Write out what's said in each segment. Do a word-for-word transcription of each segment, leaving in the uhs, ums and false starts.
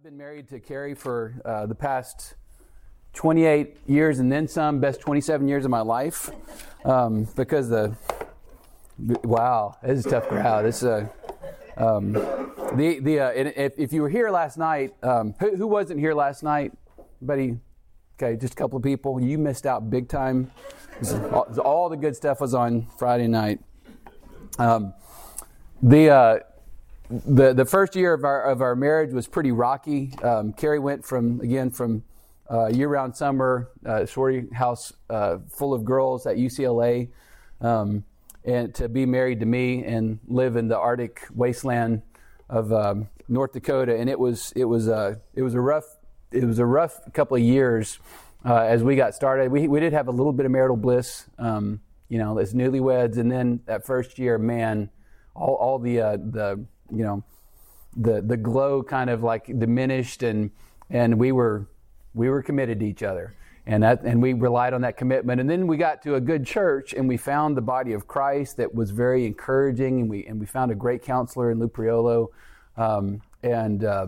I've been married to Carrie for uh, the past twenty-eight years and then some, best twenty-seven years of my life. Um, because the, wow, this is a tough crowd. This is a, um, the, the, uh, if, if you were here last night, um, who, who wasn't here last night? Anybody? Okay, just a couple of people. You missed out big time. All, all the good stuff was on Friday night. Um, the, uh, The the first year of our of our marriage was pretty rocky. Um, Carrie went from again from uh, year-round summer uh, sorority house uh, full of girls at U C L A, um, and to be married to me and live in the Arctic wasteland of um, North Dakota. And it was it was a it was a rough it was a rough couple of years uh, as we got started. We we did have a little bit of marital bliss, um, you know, as newlyweds, and then that first year, man, all all the uh, the you know, the the glow kind of like diminished, and and we were we were committed to each other, and that and we relied on that commitment. And then we got to a good church, and we found the body of Christ that was very encouraging, and we and we found a great counselor in Lou Priolo, um, and, uh,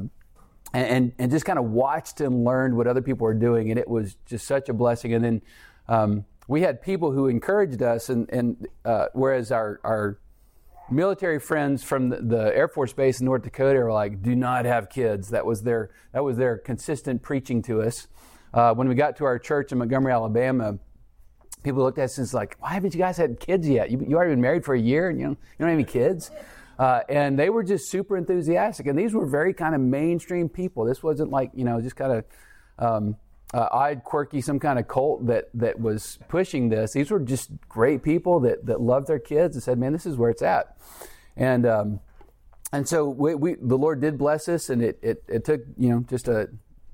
and and just kind of watched and learned what other people were doing, and it was just such a blessing. And then um, we had people who encouraged us, and and uh, whereas our our military friends from the, the Air Force Base in North Dakota were like, "Do not have kids." That was their that was their consistent preaching to us. Uh, when we got to our church in Montgomery, Alabama, people looked at us and was like, "Why haven't you guys had kids yet? You you already been married for a year, and you don't you don't have any kids." Uh, and they were just super enthusiastic, and these were very kind of mainstream people. This wasn't like you know just kind of um, uh, odd, quirky, some kind of cult that that was pushing this. These were just great people that that loved their kids and said, "Man, this is where it's at." And um, and so we, we the Lord did bless us, and it, it, it took you know just a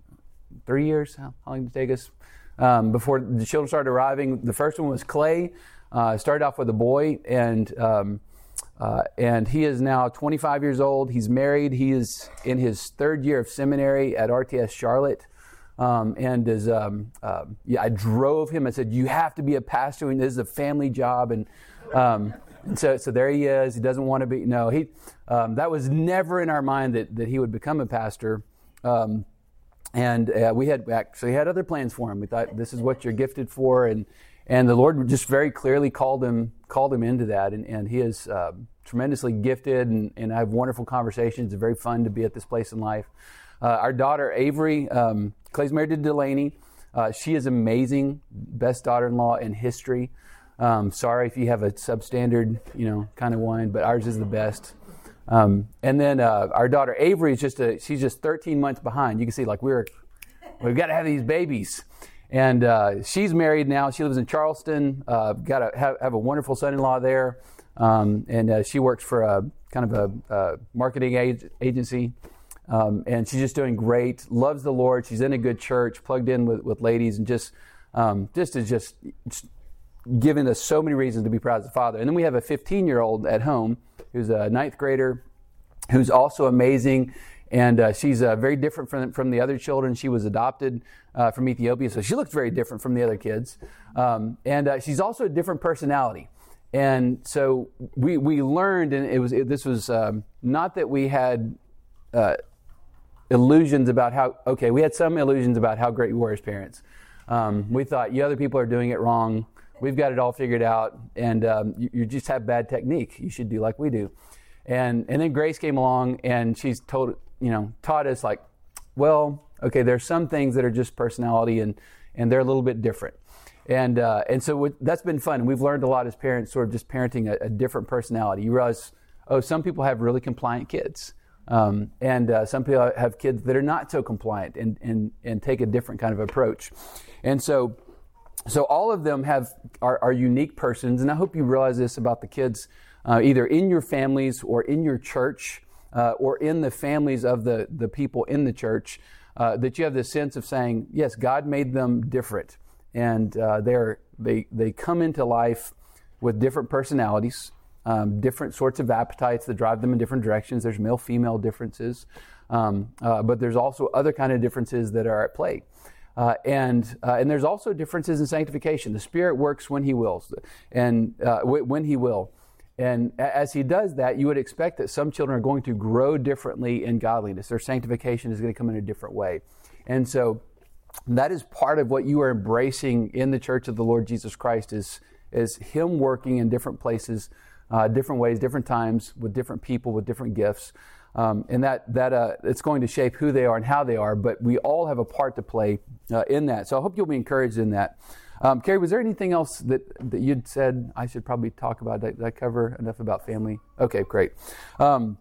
three years. How, how long did it take us um, before the children started arriving? The first one was Clay. Uh, started off with a boy, and um, uh, and he is now twenty-five years old. He's married. He is in his third year of seminary at R T S Charlotte. Um, and is um, uh, yeah, I drove him. I said, "You have to be a pastor, and this is a family job." And um, And so, so there he is. He doesn't want to be. No, he. Um, that was never in our mind that, that he would become a pastor. Um, and uh, we had actually had other plans for him. We thought this is what you're gifted for, and and the Lord just very clearly called him called him into that. And, and he is uh, tremendously gifted, and, and I have wonderful conversations. It's very fun to be at this place in life. Uh, our daughter Avery, um, Clay's married to Delaney. Uh, she is amazing, best daughter-in-law in history. Um, sorry if you have a substandard, you know, kind of wine, but ours is the best. Um, and then uh, our daughter Avery is just a, she's just thirteen months behind. You can see like we're, we've got to have these babies. And uh, she's married now. She lives in Charleston. Uh, got to have, have a wonderful son-in-law there. Um, and uh, she works for a kind of a, a marketing ag- agency. Um, and she's just doing great. Loves the Lord. She's in a good church, plugged in with, with ladies, and just, um, just is just, just given us so many reasons to be proud as a father. And then we have a fifteen-year-old at home who's a ninth grader who's also amazing. And uh, she's uh, very different from, from the other children. She was adopted uh, from Ethiopia, so she looks very different from the other kids. Um, and uh, she's also a different personality. And so we we learned, and it was it, this was um, not that we had uh, illusions about how, okay, we had some illusions about how great we were as parents. Um, we thought, you other people are doing it wrong. We've got it all figured out, and um, you, you just have bad technique. You should do like we do. And and then Grace came along, and she's told, you know, taught us like, well, okay, there's some things that are just personality, and and they're a little bit different. And uh, and so w- that's been fun. We've learned a lot as parents, sort of just parenting a, a different personality. You realize, oh, some people have really compliant kids, um, and uh, some people have kids that are not so compliant, and and and take a different kind of approach. And so. So all of them have are, are unique persons, and I hope you realize this about the kids, uh, either in your families or in your church, uh, or in the families of the, the people in the church, uh, that you have this sense of saying, yes, God made them different, and uh, they're they they come into life with different personalities, um, different sorts of appetites that drive them in different directions. There's male-female differences, um, uh, but there's also other kind of differences that are at play. Uh, and uh, and there's also differences in sanctification. The Spirit works when He wills, and uh, w- when He will. and as he does that, you would expect that some children are going to grow differently in godliness. Their sanctification is going to come in a different way. And so that is part of what you are embracing in the church of the Lord Jesus Christ is, is him working in different places, uh, different ways, different times, with different people, with different gifts. Um, and that that uh, it's going to shape who they are and how they are, but we all have a part to play uh, in that. So I hope you'll be encouraged in that. Um, Carrie, was there anything else that, that you'd said I should probably talk about? Did I cover enough about family? Okay, great. Um,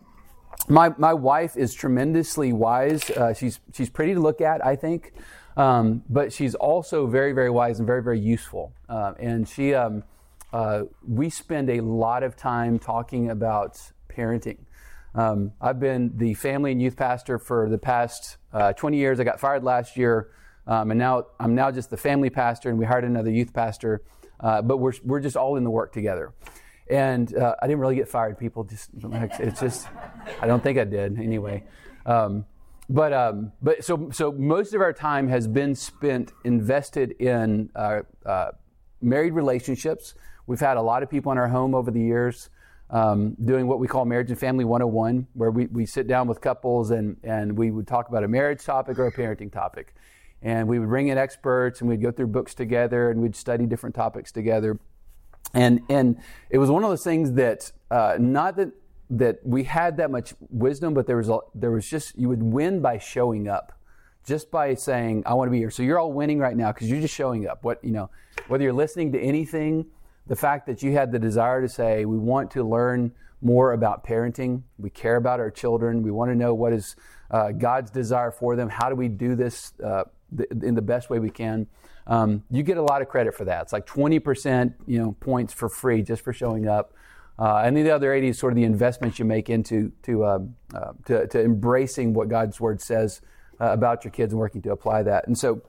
my my wife is tremendously wise. Uh, she's she's pretty to look at, I think, um, but she's also very very wise and very very useful. Uh, and she um, uh, we spend a lot of time talking about parenting. Um, I've been the family and youth pastor for the past uh, twenty years. I got fired last year. Um, and now I'm now just the family pastor, and we hired another youth pastor. Uh, but we're we're just all in the work together. And uh, I didn't really get fired. People just it's just I don't think I did anyway. Um, but um, but so so most of our time has been spent invested in uh, uh, married relationships. We've had a lot of people in our home over the years um, doing what we call Marriage and Family one oh one, where we we sit down with couples and and we would talk about a marriage topic or a parenting topic. And we would bring in experts, and we'd go through books together, and we'd study different topics together. And and it was one of those things that uh, not that that we had that much wisdom, but there was a, there was just you would win by showing up, just by saying I want to be here. So you're all winning right now because you're just showing up. What you know, whether you're listening to anything, the fact that you had the desire to say we want to learn more about parenting, we care about our children, we want to know what is uh, God's desire for them. How do we do this? Uh, in the best way we can, um, you get a lot of credit for that. It's like twenty percent, you know, points for free just for showing up, uh, and the other eighty is sort of the investments you make into to uh, uh, to, to embracing what God's Word says uh, about your kids and working to apply that. And so,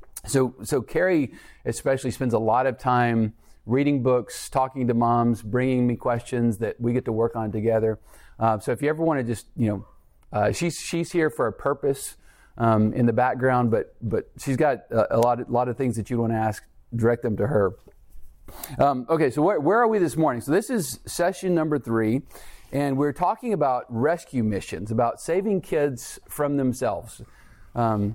so so Carrie especially spends a lot of time reading books, talking to moms, bringing me questions that we get to work on together. Uh, so if you ever want to just, you know, uh, she's she's here for a purpose. Um, in the background, but but she's got a, a lot of, lot of things that you want to ask, direct them to her. Um, okay, so where, where are we this morning? So this is session number three, and we're talking about rescue missions, about saving kids from themselves. Um,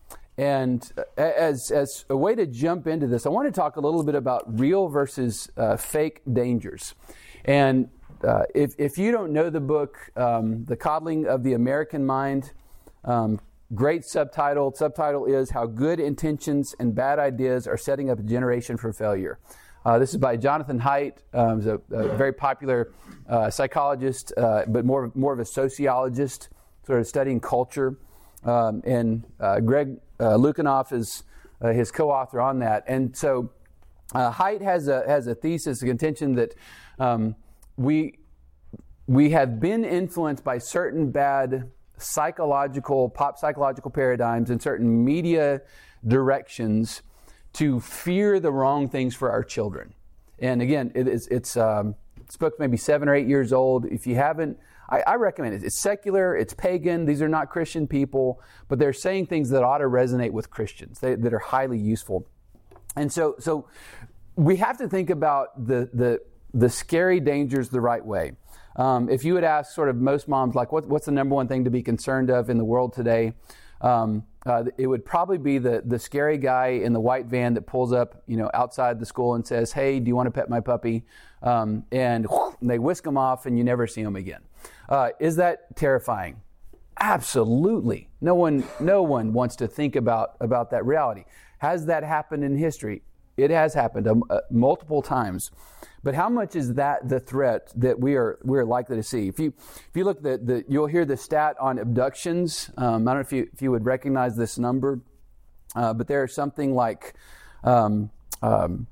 and as as a way to jump into this, I want to talk a little bit about real versus uh, fake dangers. And uh, if if you don't know the book, um, The Coddling of the American Mind, um, great subtitle. Subtitle is How Good Intentions and Bad Ideas Are Setting Up a Generation for Failure. Uh, this is by Jonathan Haidt. Um, he's a, a very popular uh, psychologist, uh, but more more of a sociologist, sort of studying culture. Um, and uh, Greg uh, Lukianoff is uh, his co-author on that. And so uh, Haidt has a has a thesis, a contention that um, we we have been influenced by certain bad psychological, pop psychological paradigms and certain media directions to fear the wrong things for our children. And again, it is, it's um, this book's maybe seven or eight years old. If you haven't, I, I recommend it. It's secular, it's pagan, these are not Christian people, but they're saying things that ought to resonate with Christians, they, that are highly useful. And so so we have to think about the the the scary dangers the right way. Um, if you would ask sort of most moms, like, what, what's the number one thing to be concerned of in the world today? Um, uh, it would probably be the the scary guy in the white van that pulls up, you know, outside the school and says, "Hey, do you want to pet my puppy?" Um, and whoosh, they whisk him off, and you never see him again. Uh, is that terrifying? Absolutely. No one, no one wants to think about about that reality. Has that happened in history? It has happened um, uh, multiple times. But how much is that the threat that we are we're likely to see? If you if you look at the, the you'll hear the stat on abductions. Um, I don't know if you if you would recognize this number, uh, but there's something like um, um,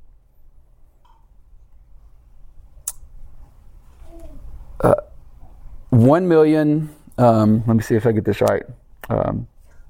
uh, one million. Um, let me see if I get this right. Um,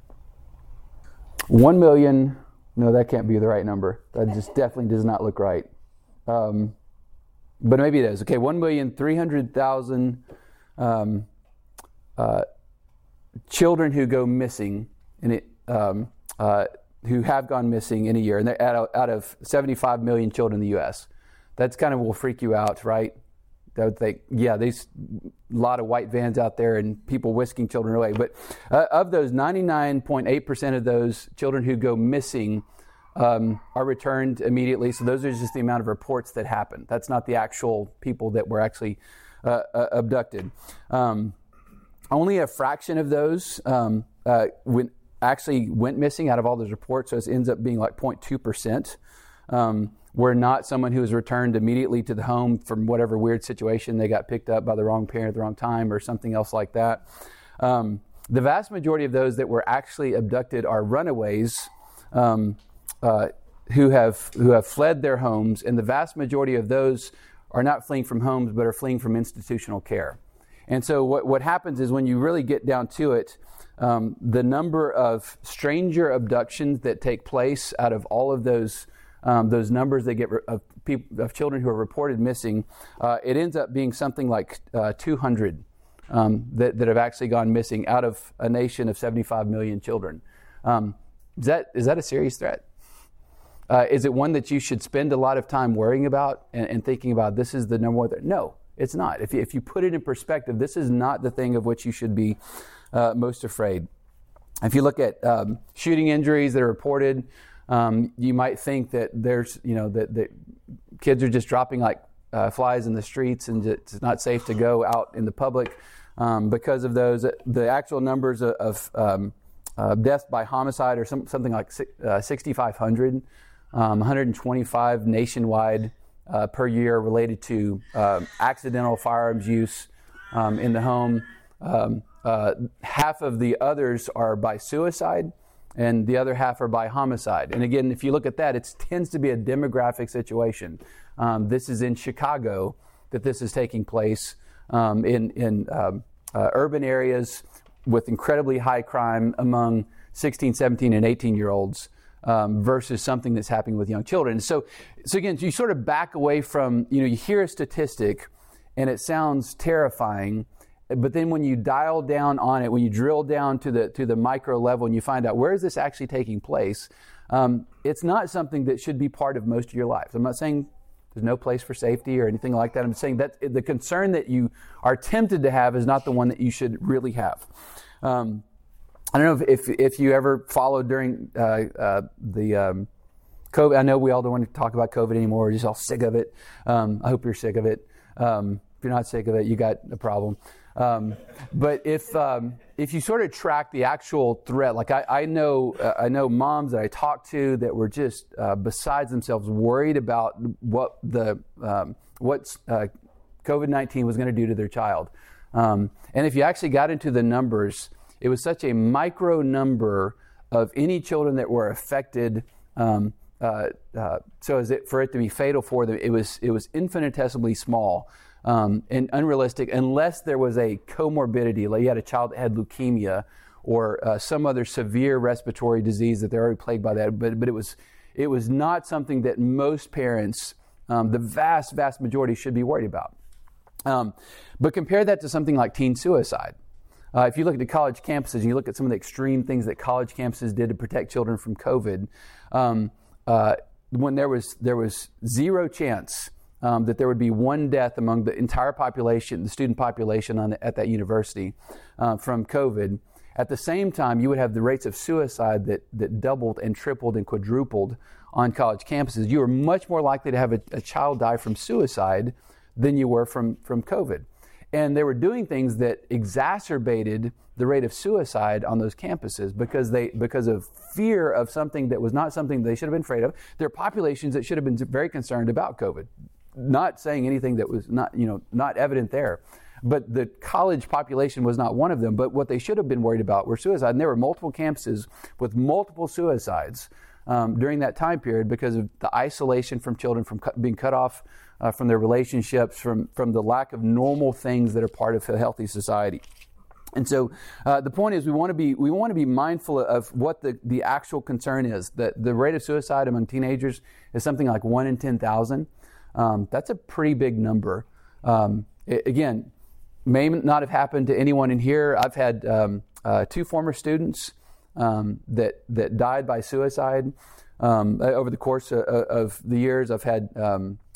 one million. No, that can't be the right number. That just definitely does not look right. Um, But maybe it is. Okay, one million three hundred thousand um, uh, children who go missing, in it, um, uh, who have gone missing in a year, and they're out of, out of seventy-five million children in the U S That's kind of will freak you out, right? I would think, yeah, there's a lot of white vans out there and people whisking children away. But uh, of those, ninety-nine point eight percent of those children who go missing um, are returned immediately. So those are just the amount of reports that happen. That's not the actual people that were actually uh, uh, abducted. Um, only a fraction of those um, uh, went, actually went missing out of all those reports. So it ends up being like zero point two percent. Um, were not someone who was returned immediately to the home from whatever weird situation. They got picked up by the wrong parent at the wrong time or something else like that. Um, the vast majority of those that were actually abducted are runaways um, uh, who have who have fled their homes, and the vast majority of those are not fleeing from homes but are fleeing from institutional care. And so what, what happens is when you really get down to it, um, the number of stranger abductions that take place out of all of those Um, those numbers they get of people of children who are reported missing, uh, it ends up being something like uh, two hundred um, that, that have actually gone missing out of a nation of seventy-five million children. Um, is that is that a serious threat? Uh, is it one that you should spend a lot of time worrying about and, and thinking about? This is the number one threat. No, it's not. If you, if you put it in perspective, this is not the thing of which you should be uh, most afraid. If you look at um, shooting injuries that are reported. Um, you might think that there's, you know, that, that kids are just dropping like uh, flies in the streets and it's not safe to go out in the public um, because of those. The actual numbers of, of um, uh, deaths by homicide are some, something like uh, sixty-five hundred, um, one hundred twenty-five nationwide uh, per year related to uh, accidental firearms use um, in the home. Um, uh, half of the others are by suicide. And the other half are by homicide. And again, if you look at that, it tends to be a demographic situation. Um, this is in Chicago that this is taking place um, in, in um, uh, urban areas with incredibly high crime among sixteen, seventeen, and eighteen-year-olds um, versus something that's happening with young children. So, so again, you sort of back away from, you know, you hear a statistic and it sounds terrifying. But then when you dial down on it, when you drill down to the to the micro level and you find out where is this actually taking place, um, it's not something that should be part of most of your life. I'm not saying there's no place for safety or anything like that. I'm saying that the concern that you are tempted to have is not the one that you should really have. Um, I don't know if, if if you ever followed during uh, uh, the um, COVID. I know we all don't want to talk about COVID anymore. We're just all sick of it. Um, I hope you're sick of it. Um, if you're not sick of it, you got a problem. Um, but if um, if you sort of track the actual threat, like I, I know uh, I know moms that I talked to that were just uh, besides themselves worried about what the um, what uh, COVID nineteen was going to do to their child. Um, and if you actually got into the numbers, it was such a micro number of any children that were affected. Um, uh, uh, so as it, for it to be fatal for them, it was it was infinitesimally small. Um, and unrealistic unless there was a comorbidity, like you had a child that had leukemia or uh, some other severe respiratory disease that they're already plagued by that. But but it was it was not something that most parents, um, the vast vast majority, should be worried about. Um, but compare that to something like teen suicide. Uh, if you look at the college campuses and you look at some of the extreme things that college campuses did to protect children from COVID, um, uh, when there was there was zero chance. Um, that there would be one death among the entire population, the student population on the, at that university uh, from COVID. At the same time, you would have the rates of suicide that, that doubled and tripled and quadrupled on college campuses. You were much more likely to have a, a child die from suicide than you were from, from COVID. And they were doing things that exacerbated the rate of suicide on those campuses because they because of fear of something that was not something they should have been afraid of. There are populations that should have been very concerned about COVID. Not saying anything that was not, you know, not evident there. But the college population was not one of them. But what they should have been worried about were suicide. And there were multiple campuses with multiple suicides um, during that time period because of the isolation from children, from cu- being cut off uh, from their relationships, from, from the lack of normal things that are part of a healthy society. And so uh, the point is we want to be we want to be mindful of what the, the actual concern is. That the rate of suicide among teenagers is something like one in ten thousand. Um, that's a pretty big number. Um, it, again, may not have happened to anyone in here. I've had um, uh, two former students um, that that died by suicide um, over the course of, of the years. I've had um,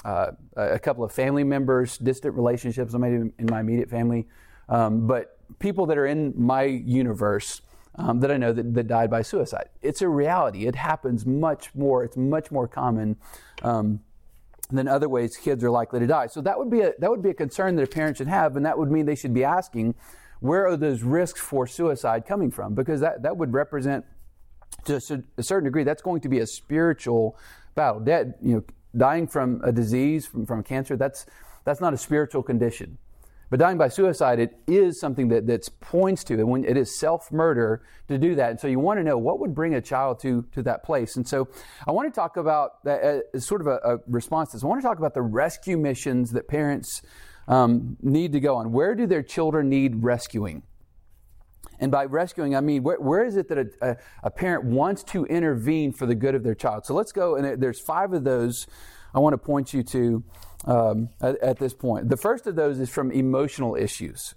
uh, a couple of family members, distant relationships, maybe in my immediate family, um, but people that are in my universe um, that I know that, that died by suicide. It's a reality. It happens much more. It's much more common um, than other ways kids are likely to die. So that would be a that would be a concern that a parent should have, and that would mean they should be asking, where are those risks for suicide coming from? Because that, that would represent, to a certain degree, that's going to be a spiritual battle. Dead, you know, dying from a disease, from, from cancer, that's that's not a spiritual condition. But dying by suicide, it is something that that points to, and when it is self-murder to do that. And so you want to know what would bring a child to, to that place. And so I want to talk about, that as sort of a, a response to this, I want to talk about the rescue missions that parents um, need to go on. Where do their children need rescuing? And by rescuing, I mean, where, where is it that a, a, a parent wants to intervene for the good of their child? So let's go, and there's five of those I want to point you to um, at, at this point. The first of those is from emotional issues.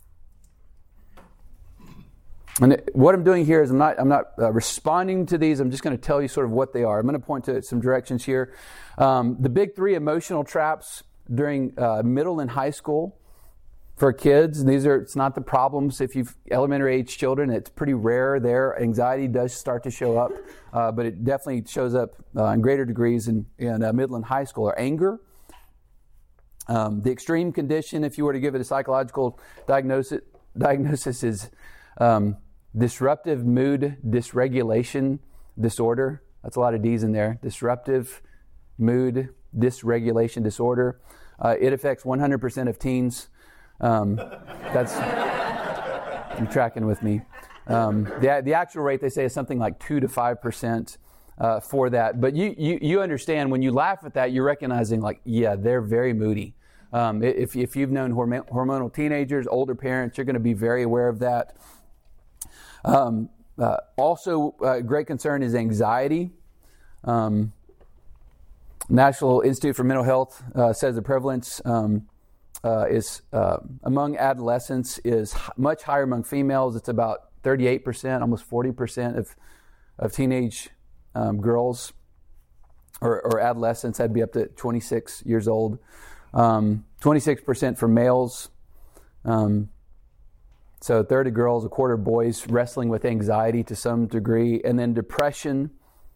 And what I'm doing here is I'm not I'm not uh, responding to these. I'm just going to tell you sort of what they are. I'm going to point to some directions here. Um, the big three emotional traps during uh, middle and high school for kids. These are, it's not the problems. If you've elementary age children, it's pretty rare there. Anxiety does start to show up, uh, but it definitely shows up uh, in greater degrees in, in uh, middle and high school. Or anger. Um, the extreme condition, if you were to give it a psychological diagnosis, diagnosis is um, disruptive mood dysregulation disorder. That's a lot of D's in there. Disruptive mood dysregulation disorder. Uh, it affects one hundred percent of teens. Um, that's, you're tracking with me. Um, the, the actual rate, they say, is something like two to five percent uh, for that. But you, you, you understand, when you laugh at that, you're recognizing, like, yeah, they're very moody. Um, if, if you've known horm- hormonal teenagers, older parents, you're going to be very aware of that. Um, uh, also, uh, great concern is anxiety. Um, National Institute for Mental Health uh, says the prevalence um, Uh, is uh, among adolescents is h- much higher among females. It's about thirty-eight percent, almost forty percent of of teenage um, girls or, or adolescents. That'd be up to twenty-six years old. Um, twenty-six percent for males. Um, so a third of girls, a quarter of boys wrestling with anxiety to some degree. And then depression.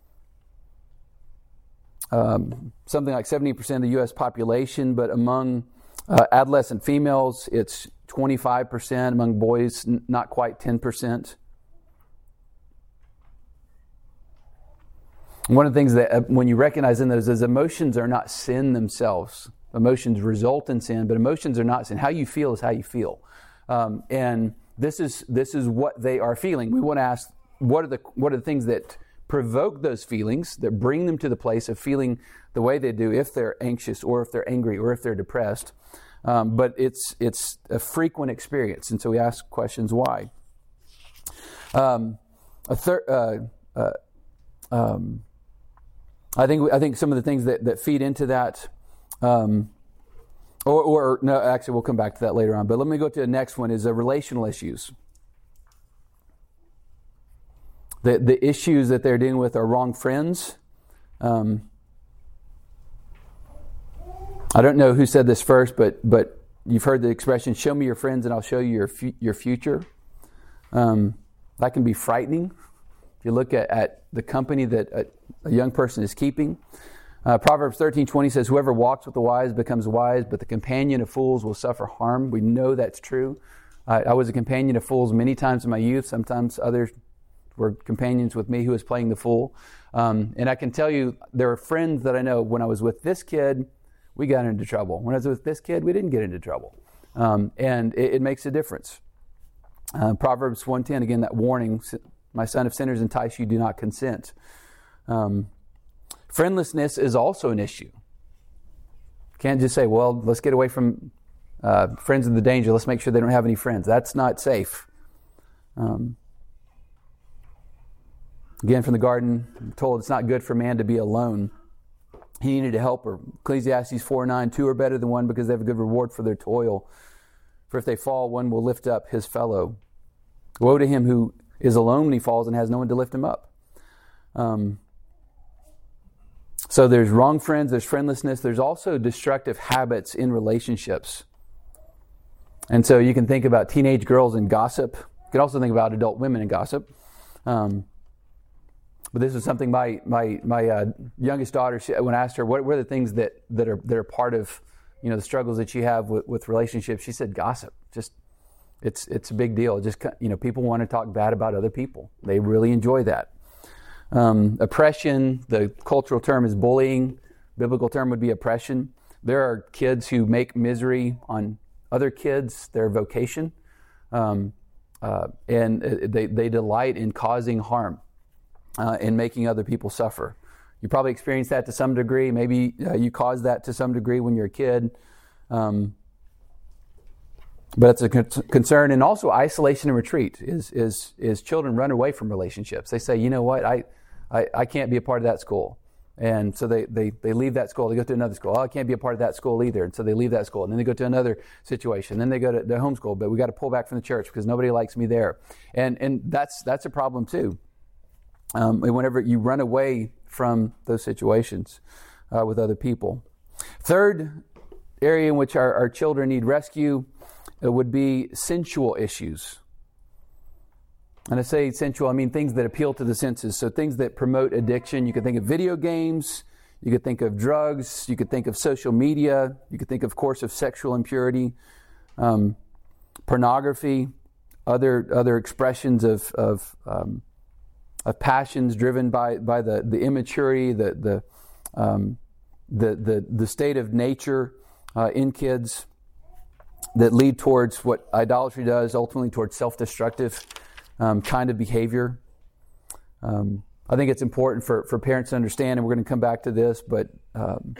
Um, something like seventy percent of the U S population, but among Uh, adolescent females, it's twenty-five percent. Among boys, n- not quite ten percent. One of the things that uh, when you recognize in those is emotions are not sin themselves. Emotions result in sin, but emotions are not sin. How you feel is how you feel. Um, and this is this is what they are feeling. We want to ask, what are the what are the things that provoke those feelings, that bring them to the place of feeling the way they do, if they're anxious or if they're angry or if they're depressed. Um, but it's it's a frequent experience, and so we ask questions why. Um, a third, uh, uh, um, I think I think some of the things that, that feed into that, um, or, or no, actually we'll come back to that later on. But let me go to the next one: is uh, relational issues. The the issues that they're dealing with are wrong friends. Um, I don't know who said this first, but but you've heard the expression, show me your friends and I'll show you your fu- your future. Um, that can be frightening. If you look at, at the company that a, a young person is keeping. Uh, Proverbs thirteen twenty says, whoever walks with the wise becomes wise, but the companion of fools will suffer harm. We know that's true. I, I was a companion of fools many times in my youth. Sometimes others were companions with me who was playing the fool. Um, and I can tell you, there are friends that I know, when I was with this kid, we got into trouble. When I was with this kid, we didn't get into trouble. Um, and it, it makes a difference. Uh, Proverbs one ten, again, that warning, my son, if sinners entice you, do not consent. Um, friendlessness is also an issue. Can't just say, well, let's get away from uh, friends in the danger. Let's make sure they don't have any friends. That's not safe. Um, again, from the garden, I'm told it's not good for man to be alone. He needed a helper. Ecclesiastes four nine, two are better than one because they have a good reward for their toil. For if they fall, one will lift up his fellow. Woe to him who is alone when he falls and has no one to lift him up. Um, So there's wrong friends, there's friendlessness, there's also destructive habits in relationships. And so you can think about teenage girls and gossip. You can also think about adult women and gossip. Um, but this is something my my my uh, youngest daughter, she, when I asked her what, what are the things that, that are that are part of, you know, the struggles that you have with, with relationships, she said gossip. Just it's it's a big deal. Just, you know, people want to talk bad about other people. They really enjoy that. Um, oppression, the cultural term is bullying. Biblical term would be oppression. There are kids who make misery on other kids, their vocation, um, uh, and they, they delight in causing harm uh, and making other people suffer. You probably experienced that to some degree. Maybe uh, you caused that to some degree when you're a kid. Um, but it's a con- concern. And also isolation and retreat is, is, is children run away from relationships. They say, you know what, I, I, I can't be a part of that school. And so they, they, they leave that school, they go to another school. Oh, I can't be a part of that school either. And so they leave that school. And then they go to another situation. Then they go to their homeschool, but we got to pull back from the church because nobody likes me there. And and that's that's a problem too. Um, and whenever you run away from those situations uh, with other people. Third area in which our, our children need rescue uh, would be sensual issues. And I say sensual, I mean things that appeal to the senses. So things that promote addiction. You could think of video games. You could think of drugs. You could think of social media. You could think, of course, of sexual impurity, um, pornography, other other expressions of of, um, of passions driven by by the, the immaturity, the the, um, the the the state of nature uh, in kids that lead towards what idolatry does, ultimately towards self-destructive Um, kind of behavior. Um, I think it's important for, for parents to understand, and we're going to come back to this, but um,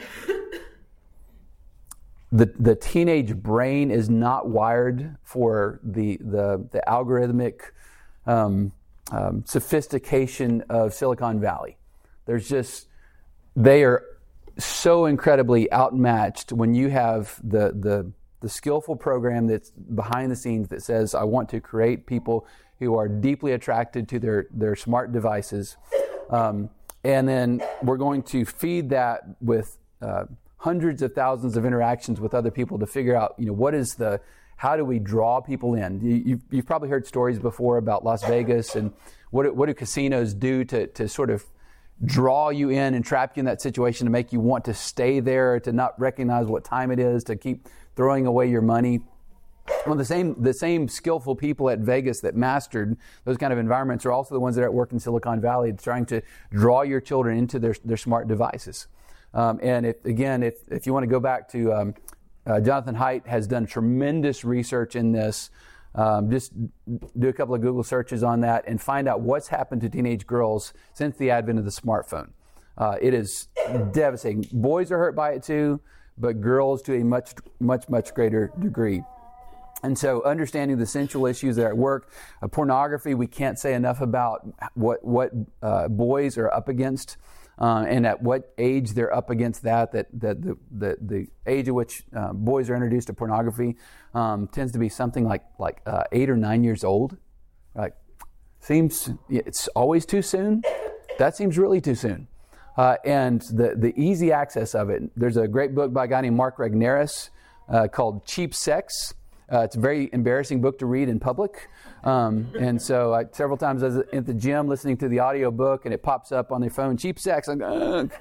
the the teenage brain is not wired for the the, the algorithmic um, um, sophistication of Silicon Valley. There's just, they are so incredibly outmatched when you have the the the skillful program that's behind the scenes that says, I want to create people who are deeply attracted to their, their smart devices. Um, and then we're going to feed that with uh, hundreds of thousands of interactions with other people to figure out, you know, what is the, how do we draw people in? You, you've, you've probably heard stories before about Las Vegas and what, what do casinos do to, to sort of draw you in and trap you in that situation to make you want to stay there, to not recognize what time it is, to keep throwing away your money. Well, the same the same skillful people at Vegas that mastered those kind of environments are also the ones that are at work in Silicon Valley, trying to draw your children into their their smart devices. Um, and if, again, if if you want to go back to um, uh, Jonathan Haidt has done tremendous research in this. Um, just do a couple of Google searches on that and find out what's happened to teenage girls since the advent of the smartphone. Uh, it is devastating. Boys are hurt by it too, but girls to a much, much, much greater degree. And so understanding the sensual issues that are at work, uh, pornography, we can't say enough about what, what uh, boys are up against. Uh, and at what age they're up against that, that, that the, the, the age at which uh, boys are introduced to pornography um, tends to be something like like uh, eight or nine years old. Like, seems it's always too soon. That seems really too soon. Uh, and the, the easy access of it, there's a great book by a guy named Mark Regnerus uh, called Cheap Sex. Uh, it's a very embarrassing book to read in public. Um, and so I, several times I was at the gym listening to the audio book and it pops up on their phone, Cheap Sex. I'm going,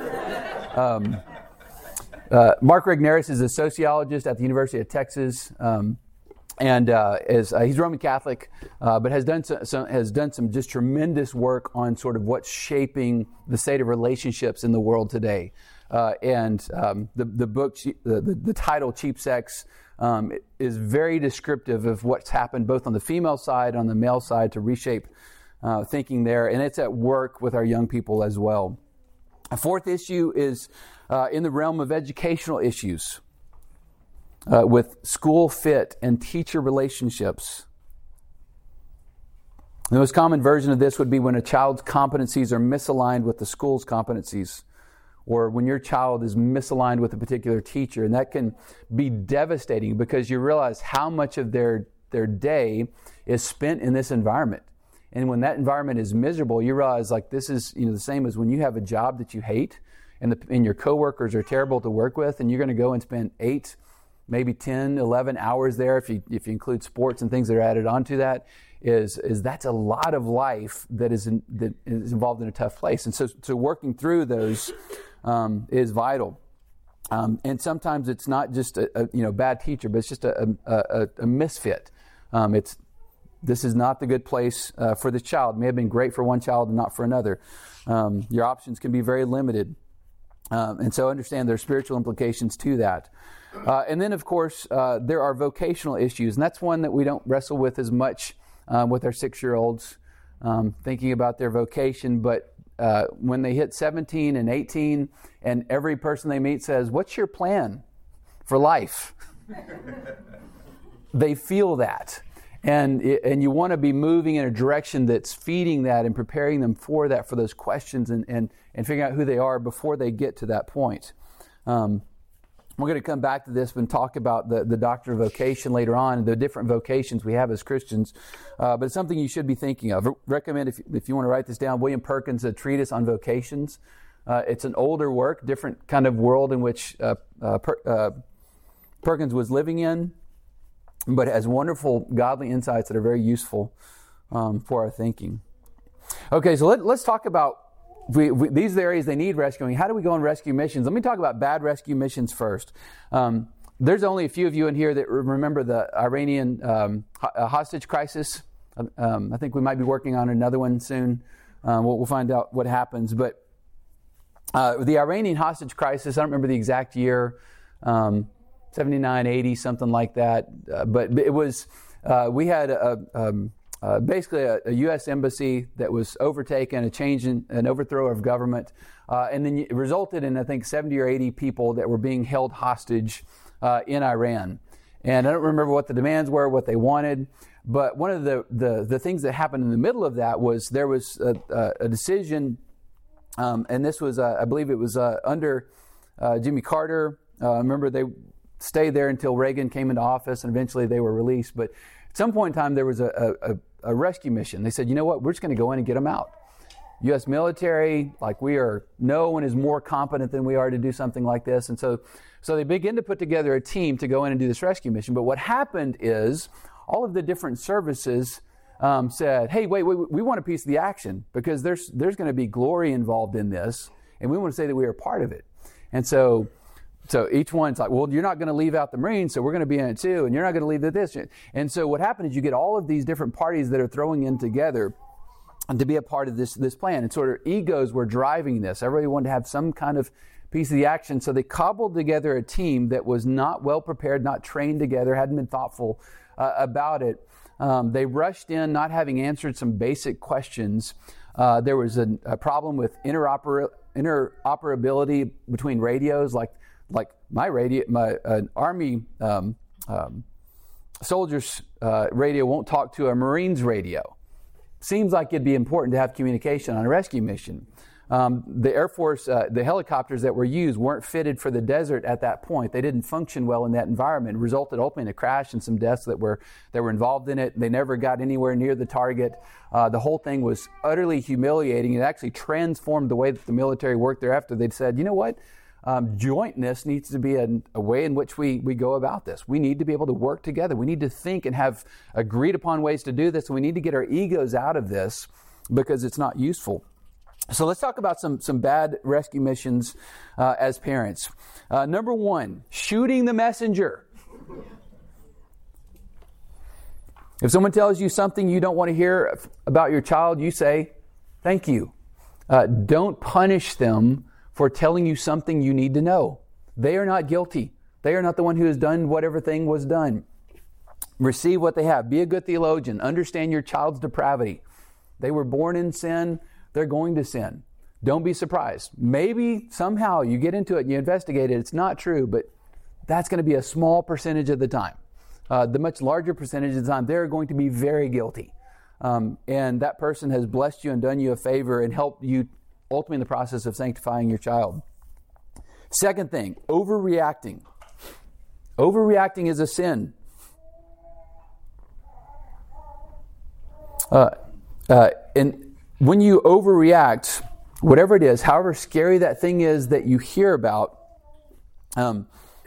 um, uh, Mark Regnerus is a sociologist at the University of Texas. Um, and uh, is, uh, he's Roman Catholic, uh, but has done some, some, has done some just tremendous work on sort of what's shaping the state of relationships in the world today. Uh, and um, the, the book, the, the, the title, Cheap Sex, Um, is very descriptive of what's happened both on the female side, on the male side, to reshape uh, thinking there. And it's at work with our young people as well. A fourth issue is uh, in the realm of educational issues uh, with school fit and teacher relationships. The most common version of this would be when a child's competencies are misaligned with the school's competencies, or when your child is misaligned with a particular teacher. And that can be devastating because you realize how much of their, their day is spent in this environment. And when that environment is miserable, you realize like this is, you know, the same as when you have a job that you hate and, the, and your coworkers are terrible to work with, and you're going to go and spend eight, maybe ten, eleven hours there, if you if you include sports and things that are added onto that, is is that's a lot of life that is in, that is involved in a tough place. And so, so working through those um, is vital. Um, and sometimes it's not just a, a you know bad teacher, but it's just a, a, a, a misfit. Um, it's This is not the good place uh, for the child. It may have been great for one child and not for another. Um, your options can be very limited. Um, and so understand there are spiritual implications to that. Uh, and then, of course, uh, there are vocational issues. And that's one that we don't wrestle with as much um, with our six-year-olds, um, thinking about their vocation. But uh, when they hit seventeen and eighteen, and every person they meet says, "What's your plan for life?" They feel that. And and you want to be moving in a direction that's feeding that and preparing them for that, for those questions, and, and, and figuring out who they are before they get to that point. Um, we're going to come back to this and talk about the, the doctrine of vocation later on, the different vocations we have as Christians. Uh, but it's something you should be thinking of. I recommend, if, if you want to write this down, William Perkins' A Treatise on Vocations. Uh, it's an older work, different kind of world in which uh, uh, per, uh, Perkins was living in, but has wonderful godly insights that are very useful um, for our thinking. Okay, so let, let's talk about we, we, these areas they need rescuing. How do we go on rescue missions? Let me talk about bad rescue missions first. Um, there's only a few of you in here that remember the Iranian um, hostage crisis. Um, I think we might be working on another one soon. Um, we'll, we'll find out what happens. But uh, the Iranian hostage crisis, I don't remember the exact year, um, seventy-nine, eighty, something like that. Uh, but it was, uh, we had a, um, uh, basically a, a U S embassy that was overtaken, a change in, an overthrow of government, uh, and then it resulted in, I think, seventy or eighty people that were being held hostage uh, in Iran. And I don't remember what the demands were, what they wanted, but one of the, the, the things that happened in the middle of that was there was a, a decision, um, and this was, uh, I believe it was uh, under uh, Jimmy Carter. Uh, remember, they stayed there until Reagan came into office, and eventually they were released. But at some point in time, there was a, a, a rescue mission. They said, you know what, we're just going to go in and get them out. U S military, like we are, no one is more competent than we are to do something like this. And so, so they begin to put together a team to go in and do this rescue mission. But what happened is all of the different services um, said, hey, wait, wait, we want a piece of the action, because there's there's going to be glory involved in this, and we want to say that we are part of it. And so So each one's like, well, you're not going to leave out the Marines, so we're going to be in it too, and you're not going to leave the this. And so what happened is you get all of these different parties that are throwing in together to be a part of this this plan. And sort of egos were driving this. Everybody wanted to have some kind of piece of the action. So they cobbled together a team that was not well prepared, not trained together, hadn't been thoughtful uh, about it. Um, they rushed in not having answered some basic questions. Uh, there was a, a problem with interoper, interoperability between radios, like Like my radio, my uh, Army um, um, soldiers' uh, radio won't talk to a Marine's radio. Seems like it'd be important to have communication on a rescue mission. Um, the Air Force, uh, the helicopters that were used weren't fitted for the desert at that point. They didn't function well in that environment. It resulted ultimately in a crash and some deaths that were that were involved in it. They never got anywhere near the target. Uh, the whole thing was utterly humiliating. It actually transformed the way that the military worked thereafter. They said, you know what? Um, jointness needs to be a, a way in which we, we go about this. We need to be able to work together. We need to think and have agreed upon ways to do this. And we need to get our egos out of this because it's not useful. So let's talk about some, some bad rescue missions uh, as parents. Uh, number one, shooting the messenger. If someone tells you something you don't want to hear about your child, you say, thank you. Uh, don't punish them for telling you something you need to know. They are not guilty. They are not the one who has done whatever thing was done. Receive what they have. Be a good theologian. Understand your child's depravity. They were born in sin. They're going to sin. Don't be surprised. Maybe somehow you get into it and you investigate it. It's not true, but that's going to be a small percentage of the time. Uh, the much larger percentage of the time, they're going to be very guilty. Um, and that person has blessed you and done you a favor and helped you ultimately in the process of sanctifying your child. Second thing, overreacting. Overreacting is a sin. Uh, uh, and when you overreact, whatever it is, however scary that thing is that you hear about, um,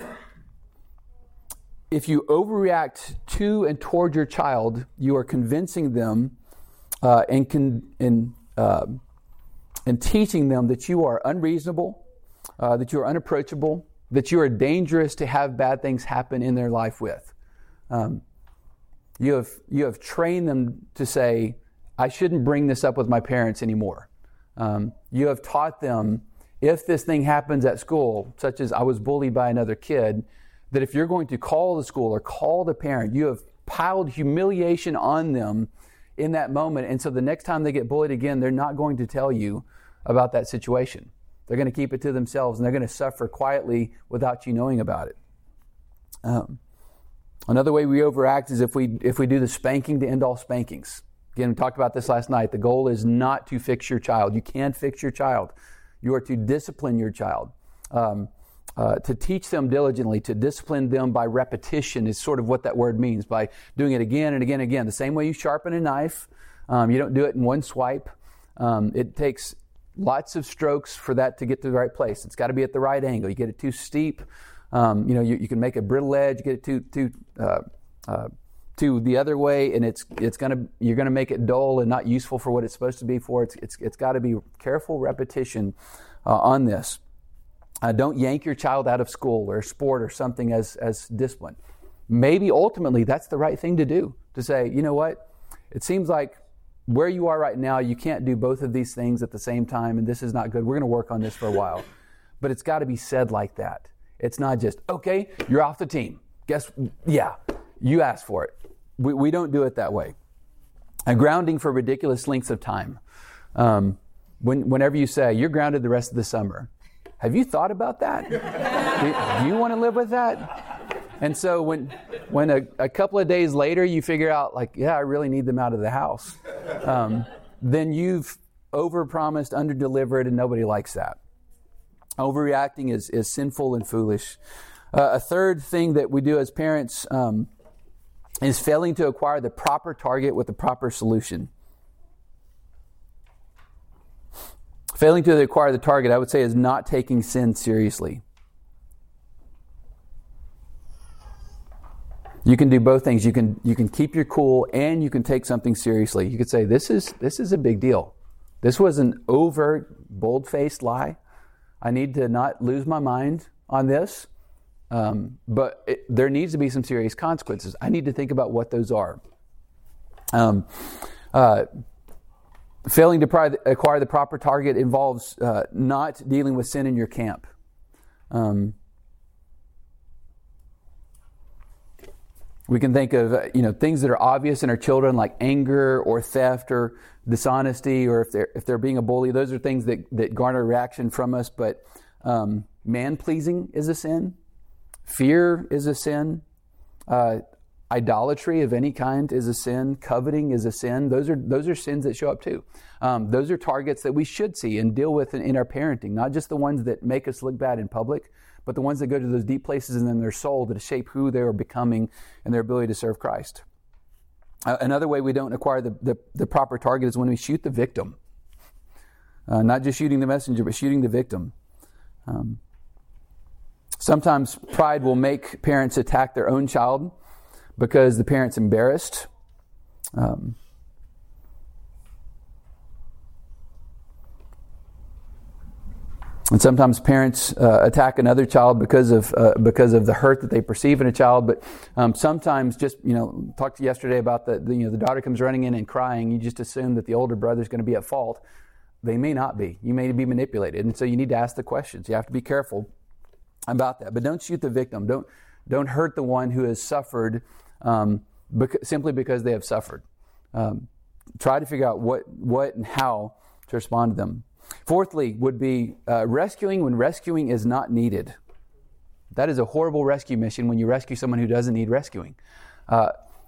if you overreact to and toward your child, you are convincing them uh, and, con- and, uh, and teaching them that you are unreasonable, uh, that you are unapproachable, that you are dangerous to have bad things happen in their life with. Um, you have you have trained them to say, I shouldn't bring this up with my parents anymore. Um, you have taught them, if this thing happens at school, such as I was bullied by another kid, that if you're going to call the school or call the parent, you have piled humiliation on them in that moment. And so the next time they get bullied again, they're not going to tell you about that situation. They're going to keep it to themselves, and they're going to suffer quietly without you knowing about it. Um, another way we overact is if we if we do the spanking to end all spankings. Again, we talked about this last night. The goal is not to fix your child. You can't fix your child. You are to discipline your child. Um, uh, to teach them diligently, to discipline them by repetition is sort of what that word means, by doing it again and again and again. The same way you sharpen a knife, um, you don't do it in one swipe. Um, it takes lots of strokes for that to get to the right place. It's got to be at the right angle. You get it too steep, um, you know, you, you can make a brittle edge. Get it too too uh, uh, too the other way, and it's it's gonna you're gonna make it dull and not useful for what it's supposed to be for. It's it's it's got to be careful repetition uh, on this. Uh, don't yank your child out of school or sport or something as as discipline. Maybe ultimately that's the right thing to do. To say, you know what, it seems like where you are right now, you can't do both of these things at the same time, and this is not good. We're going to work on this for a while. But it's got to be said like that. It's not just, okay, you're off the team. Guess, yeah, you asked for it. We, we don't do it that way. And grounding for ridiculous lengths of time. Um, when, whenever you say, you're grounded the rest of the summer, have you thought about that? do, do you want to live with that? And so when when a, a couple of days later you figure out, like, yeah, I really need them out of the house, um, then you've overpromised, underdelivered, and nobody likes that. Overreacting is, is sinful and foolish. Uh, a third thing that we do as parents um, is failing to acquire the proper target with the proper solution. Failing to acquire the target, I would say, is not taking sin seriously. You can do both things. You can you can keep your cool and you can take something seriously. You could say, this is this is a big deal. This was an overt, bold-faced lie. I need to not lose my mind on this. Um, but it, there needs to be some serious consequences. I need to think about what those are. Um, uh, failing to pri- acquire the proper target involves uh, not dealing with sin in your camp. Um We can think of, you know, things that are obvious in our children, like anger or theft or dishonesty, or if they're if they're being a bully. Those are things that, that garner reaction from us. But um, man-pleasing is a sin. Fear is a sin. Uh, idolatry of any kind is a sin. Coveting is a sin. Those are those are sins that show up too. Um, those are targets that we should see and deal with in, in our parenting. Not just the ones that make us look bad in public, but the ones that go to those deep places in their soul to shape who they are becoming and their ability to serve Christ. Uh, another way we don't acquire the, the, the proper target is when we shoot the victim. Uh, not just shooting the messenger, but shooting the victim. Um, sometimes pride will make parents attack their own child because the parent's embarrassed. Um, And sometimes parents uh, attack another child because of uh, because of the hurt that they perceive in a child. But um, sometimes, just you know, talked yesterday about the, the you know the daughter comes running in and crying. You just assume that the older brother's going to be at fault. They may not be. You may be manipulated, and so you need to ask the questions. You have to be careful about that. But don't shoot the victim. Don't don't hurt the one who has suffered um, bec- simply because they have suffered. Um, try to figure out what what and how to respond to them. Fourthly, would be uh, rescuing when rescuing is not needed. That is a horrible rescue mission when you rescue someone who doesn't need rescuing. Uh,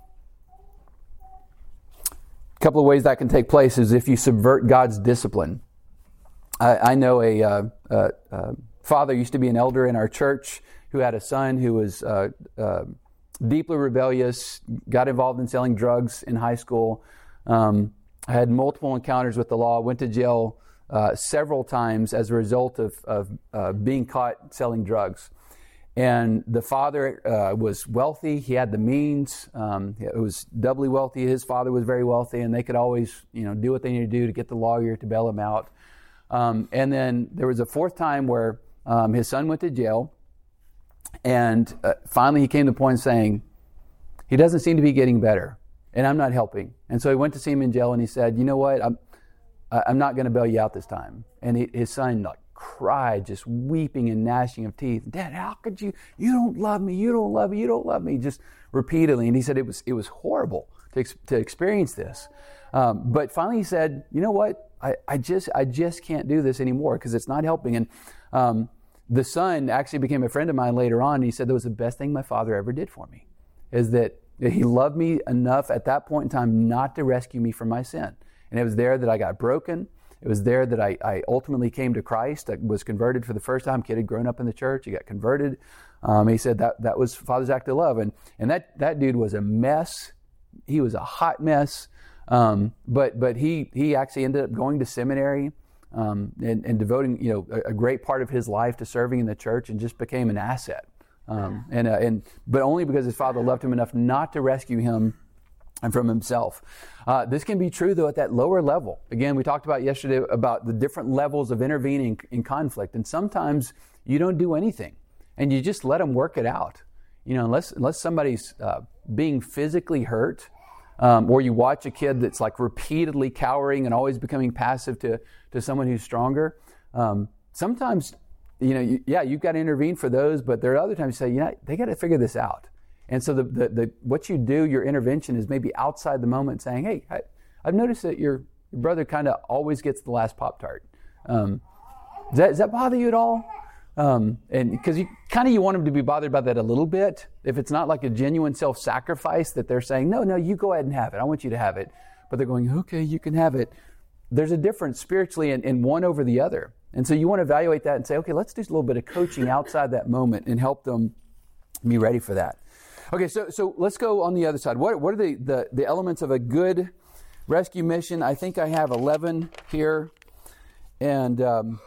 a couple of ways that can take place is if you subvert God's discipline. I, I know a uh, uh, uh, father used to be an elder in our church who had a son who was uh, uh, deeply rebellious, got involved in selling drugs in high school, um, had multiple encounters with the law, went to jail uh, several times as a result of, of uh, being caught selling drugs. And the father uh, was wealthy. He had the means. Um, it was doubly wealthy. His father was very wealthy, and they could always, you know, do what they needed to do to get the lawyer to bail him out. Um, and then there was a fourth time where um, his son went to jail, and uh, finally he came to the point saying, he doesn't seem to be getting better, and I'm not helping. And so he went to see him in jail, and he said, you know what, I'm I'm not going to bail you out this time. And he, his son like cried, just weeping and gnashing of teeth. Dad, how could you? You don't love me. You don't love me. You don't love me. Just repeatedly. And he said it was it was horrible to ex- to experience this. Um, but finally he said, you know what? I, I just I just can't do this anymore because it's not helping. And um, the son actually became a friend of mine later on. And he said that was the best thing my father ever did for me, is that he loved me enough at that point in time not to rescue me from my sin. And it was there that I got broken. It was there that I, I ultimately came to Christ. I was converted for the first time. Kid had grown up in the church. He got converted. Um, he said that that was Father's act of love. And and that, that dude was a mess. He was a hot mess. Um, but but he he actually ended up going to seminary um, and, and devoting you know a, a great part of his life to serving in the church, and just became an asset. Um, and uh, and but only because his father loved him enough not to rescue him and from himself. Uh, this can be true, though, at that lower level. Again, we talked about yesterday about the different levels of intervening in conflict. And sometimes you don't do anything, and you just let them work it out. You know, unless unless somebody's uh, being physically hurt, um, or you watch a kid that's like repeatedly cowering and always becoming passive to, to someone who's stronger. Um, sometimes, you know, you, yeah, you've got to intervene for those, but there are other times you say, you know, they got to figure this out. And so the, the, the what you do, your intervention, is maybe outside the moment, saying, hey, I, I've noticed that your, your brother kind of always gets the last Pop-Tart. Um, does, that, does that bother you at all? Um, and because you kind of you want them to be bothered by that a little bit. If it's not like a genuine self-sacrifice that they're saying, no, no, you go ahead and have it. I want you to have it. But they're going, okay, you can have it. There's a difference spiritually in, in one over the other. And so you want to evaluate that and say, okay, let's do a little bit of coaching outside that moment and help them be ready for that. Okay, so so let's go on the other side. What what are the, the, the elements of a good rescue mission? I think I have eleven here, and um,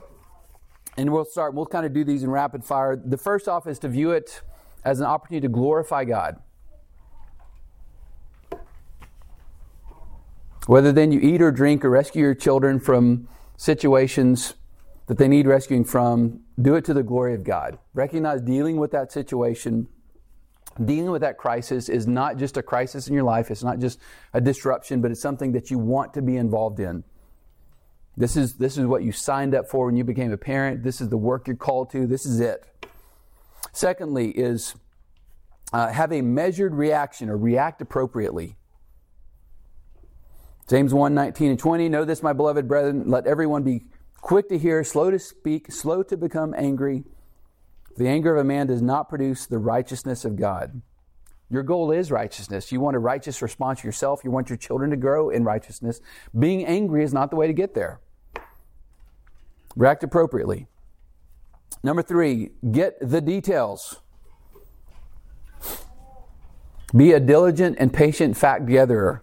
and we'll start. We'll kind of do these in rapid fire. The first off is to view it as an opportunity to glorify God. Whether then you eat or drink or rescue your children from situations that they need rescuing from, do it to the glory of God. Recognize dealing with that situation. Dealing with that crisis is not just a crisis in your life. It's not just a disruption, but it's something that you want to be involved in. This is this is what you signed up for when you became a parent. This is the work you're called to. This is it. Secondly is uh, have a measured reaction, or react appropriately. James one, nineteen and twenty, know this, my beloved brethren, let everyone be quick to hear, slow to speak, slow to become angry. The anger of a man does not produce the righteousness of God. Your goal is righteousness. You want a righteous response yourself. You want your children to grow in righteousness. Being angry is not the way to get there. React appropriately. Number three, get the details. Be a diligent and patient fact gatherer.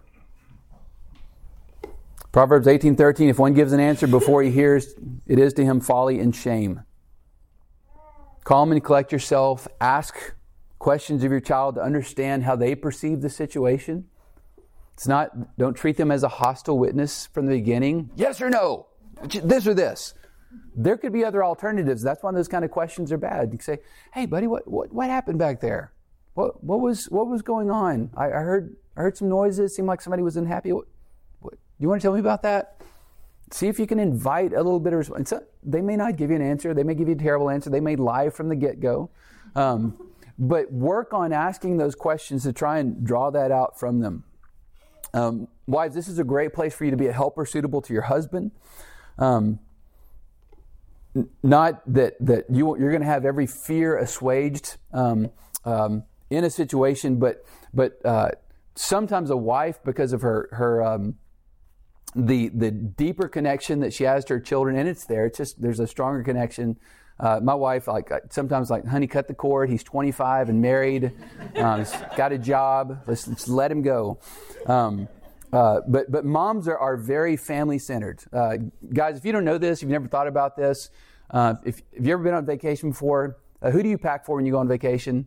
Proverbs eighteen thirteen, if one gives an answer before he hears, it is to him folly and shame. Calm and collect yourself. Ask questions of your child to understand how they perceive the situation. It's not, don't treat them as a hostile witness from the beginning. Yes or no? This or this. There could be other alternatives. That's why those kind of questions are bad. You say, hey buddy, what what, what happened back there? What what was what was going on? I, I heard I heard some noises. It seemed like somebody was unhappy. What, what, you want to tell me about that? See if you can invite a little bit of response. So they may not give you an answer. They may give you a terrible answer. They may lie from the get-go. Um, but work on asking those questions to try and draw that out from them. Um, wives, this is a great place for you to be a helper suitable to your husband. Um, n- not that, that you, you're going to have every fear assuaged um, um, in a situation, but but uh, sometimes a wife, because of her her um, the the deeper connection that she has to her children, and it's there. It's just there's a stronger connection. Uh, my wife, like sometimes, like, honey, cut the cord. He's twenty-five and married. Um, he's got a job. Let's, let's let him go. Um, Uh, but but moms are, are very family-centered. Uh, guys, if you don't know this, you've never thought about this, uh, if, if you've ever been on vacation before, uh, who do you pack for when you go on vacation?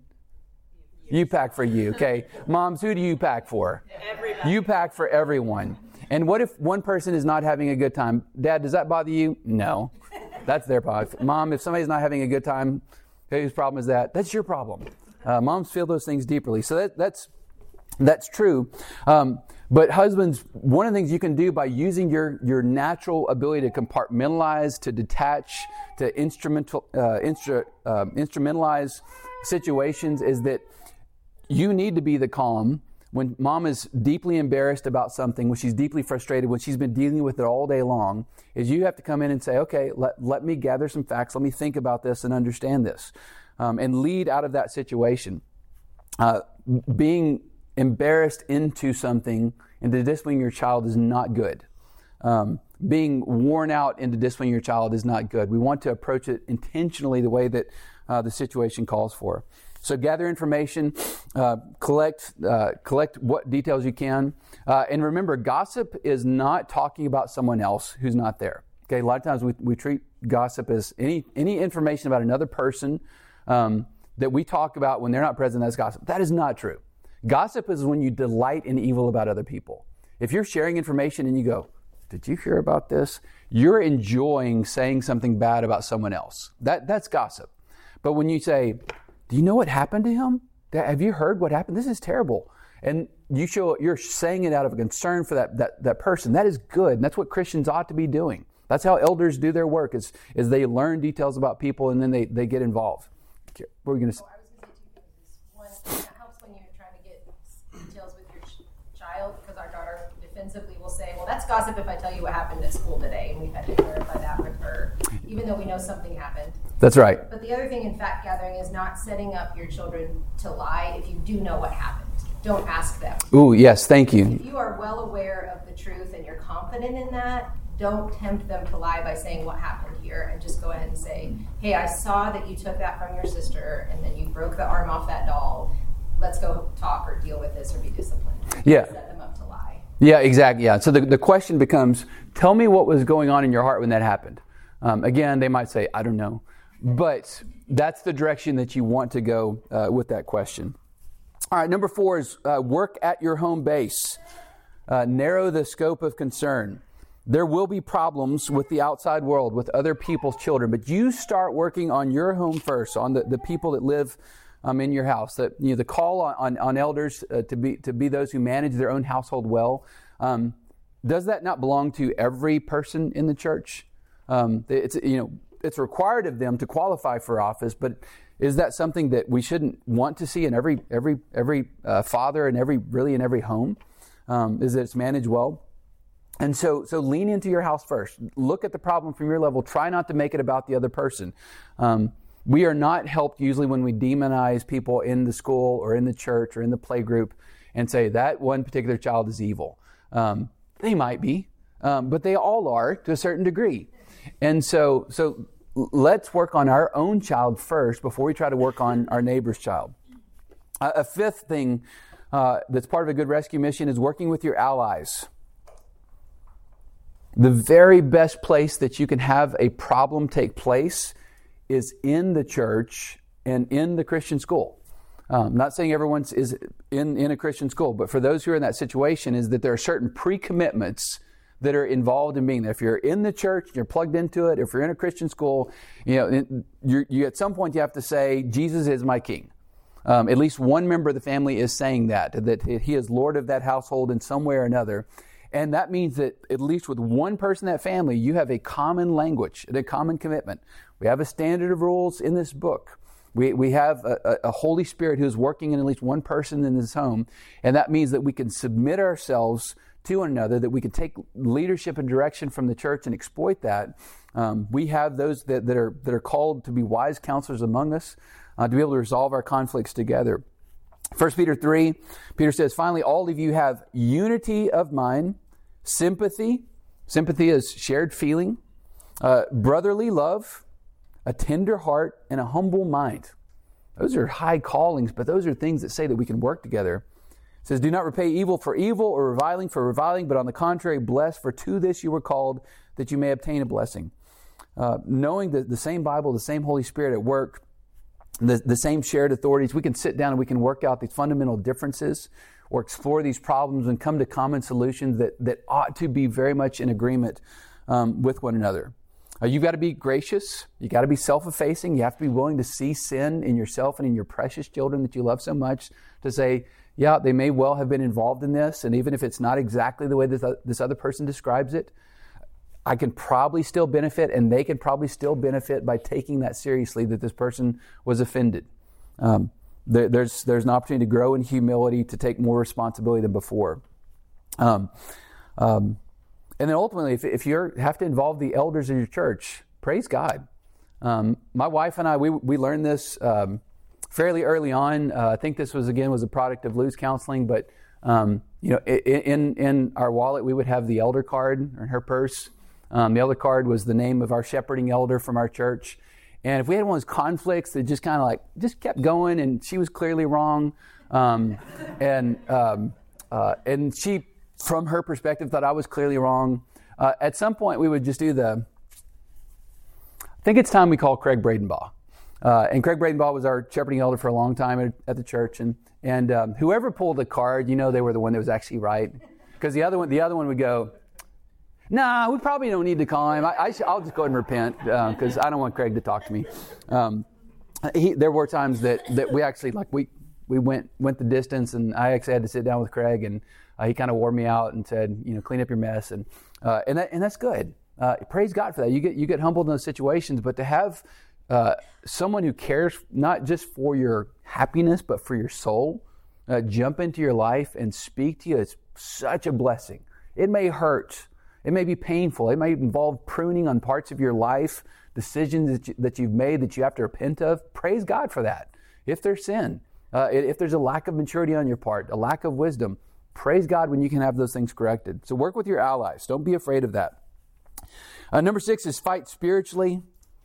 You pack for you, okay? Moms, who do you pack for? Everybody. You pack for everyone. And what if one person is not having a good time? Dad, does that bother you? No. That's their problem. Mom, if somebody's not having a good time, whose problem is that? That's your problem. Uh, moms feel those things deeply. So that, that's that's true. Um, but husbands, one of the things you can do by using your, your natural ability to compartmentalize, to detach, to instrumental uh, instru, uh, instrumentalize situations is that you need to be the calm when mom is deeply embarrassed about something, when she's deeply frustrated, when she's been dealing with it all day long, is you have to come in and say, okay, let, let me gather some facts, let me think about this and understand this, um, and lead out of that situation. Uh, being embarrassed into something, into disciplining your child is not good. Um, being worn out into disciplining your child is not good. We want to approach it intentionally the way that uh, the situation calls for. So gather information, uh, collect uh, collect what details you can, uh, and remember, gossip is not talking about someone else who's not there. Okay, a lot of times we, we treat gossip as any any information about another person um, that we talk about when they're not present as gossip. That is not true. Gossip is when you delight in evil about other people. If you're sharing information and you go, "Did you hear about this?" You're enjoying saying something bad about someone else. That that's gossip. But when you say, "Do you know what happened to him? Have you heard what happened? This is terrible." And you show you're saying it out of a concern for that that, that person. That is good. And that's what Christians ought to be doing. That's how elders do their work, is, is they learn details about people and then they, they get involved. What were we going to say? Oh, I was going to say two things. One, it helps when you're trying to get details with your ch- child, because our daughter defensively will say, well, that's gossip if I tell you what happened at school today. And we've had to clarify that with her, even though we know something happened. That's right. But the other thing in fact gathering is not setting up your children to lie if you do know what happened. Don't ask them. Ooh, yes, thank you. If you are well aware of the truth and you're confident in that, don't tempt them to lie by saying what happened here, and just go ahead and say, hey, I saw that you took that from your sister and then you broke the arm off that doll. Let's go talk or deal with this or be disciplined. Yeah. Set them up to lie. Yeah, exactly. Yeah. So the, the question becomes, tell me what was going on in your heart when that happened. Um, again, they might say, I don't know. But that's the direction that you want to go uh, with that question. All right, number four is uh, work at your home base. Uh, narrow the scope of concern. There will be problems with the outside world, with other people's children, but you start working on your home first, on the, the people that live um, in your house. That, you know, the call on, on, on elders uh, to be to be those who manage their own household well. Um, does that not belong to every person in the church? Um, it's you know it's required of them to qualify for office, but is that something that we shouldn't want to see in every every every uh, father and every really in every home? Um, is that it's managed well? And so, so lean into your house first. Look at the problem from your level. Try not to make it about the other person. Um, we are not helped usually when we demonize people in the school or in the church or in the play group and say that one particular child is evil. Um, they might be, um, but they all are to a certain degree. And so, so let's work on our own child first before we try to work on our neighbor's child. Uh, a fifth thing uh, that's part of a good rescue mission is working with your allies. The very best place that you can have a problem take place is in the church and in the Christian school. Um, I'm not saying everyone is in, in a Christian school, but for those who are in that situation is that there are certain pre-commitments that are involved in being there. If you're in the church, you're plugged into it. If you're in a Christian school, you know, you're, you at some point you have to say, Jesus is my king. Um, at least one member of the family is saying that, that he is Lord of that household in some way or another. And that means that at least with one person in that family, you have a common language and a common commitment. We have a standard of rules in this book. We we have a, a Holy Spirit who is working in at least one person in this home. And that means that we can submit ourselves to one another, that we can take leadership and direction from the church and exploit that. Um, we have those that, that are that are called to be wise counselors among us, uh, to be able to resolve our conflicts together. First Peter three, Peter says, finally, all of you have unity of mind, sympathy. Sympathy is shared feeling, uh, brotherly love, a tender heart, and a humble mind. Those are high callings, but those are things that say that we can work together. It says, do not repay evil for evil or reviling for reviling, but on the contrary, bless, for to this you were called, that you may obtain a blessing. Uh, knowing that the same Bible, the same Holy Spirit at work, the, the same shared authorities, we can sit down and we can work out these fundamental differences or explore these problems and come to common solutions that, that ought to be very much in agreement um, with one another. Uh, you've got to be gracious. You've got to be self-effacing. You have to be willing to see sin in yourself and in your precious children that you love so much to say, yeah, they may well have been involved in this, and even if it's not exactly the way that this other person describes it, I can probably still benefit, and they can probably still benefit by taking that seriously, that this person was offended. Um, there, there's there's an opportunity to grow in humility, to take more responsibility than before. Um, um, and then ultimately, if, if you have to involve the elders of your church, praise God. Um, my wife and I, we we learned this um, fairly early on. Uh, I think this was, again, was a product of Lou's counseling, but um, you know, in in our wallet, we would have the elder card or in her purse. Um, the elder card was the name of our shepherding elder from our church. And if we had one of those conflicts that just kind of like, just kept going, and she was clearly wrong, um, and um, uh, and she, from her perspective, thought I was clearly wrong, uh, at some point we would just do the, I think it's time we call Craig Bradenbaugh. Uh, and Craig Bradenbaugh was our shepherding elder for a long time at, at the church. And and um, whoever pulled the card, you know they were the one that was actually right. Because the other one, the other one would go, nah, we probably don't need to call him. I, I sh- I'll just go ahead and repent because uh, I don't want Craig to talk to me. Um, he, there were times that, that we actually, like, we we went went the distance, and I actually had to sit down with Craig, and uh, he kind of wore me out and said, you know, clean up your mess, and uh, and that and that's good. Uh, praise God for that. You get you get humbled in those situations, but to have uh, someone who cares not just for your happiness but for your soul uh, jump into your life and speak to you, it's such a blessing. It may hurt. It may be painful. It may involve pruning on parts of your life, decisions that, you, that you've made that you have to repent of. Praise God for that. If there's sin, uh, if there's a lack of maturity on your part, a lack of wisdom, praise God when you can have those things corrected. So work with your allies. Don't be afraid of that. Uh, number six is fight spiritually.